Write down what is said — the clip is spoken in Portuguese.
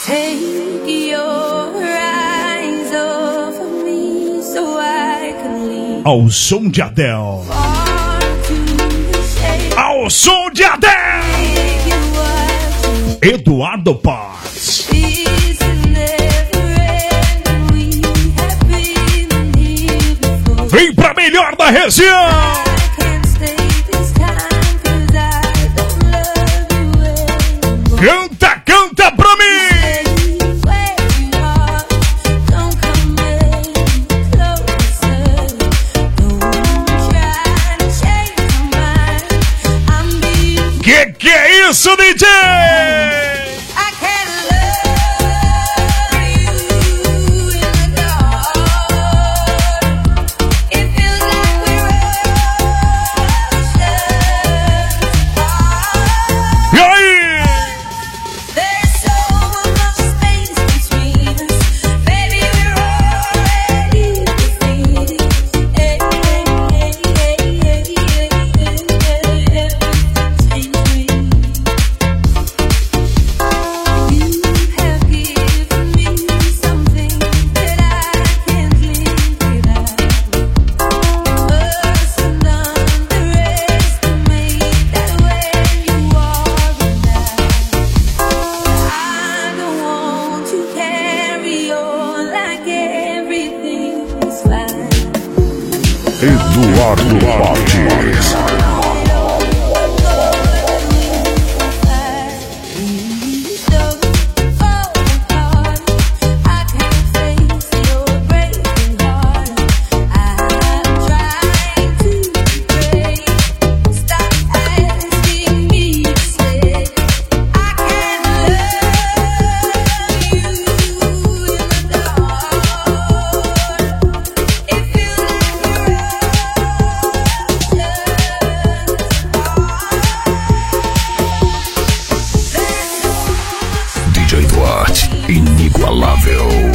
Ao som de Adele. Ao som de Adele. Eduardo Paz. Vem pra melhor da região. Canta, canta pra mim. Que é isso, DJ? Eduardo Paz. Inigualável.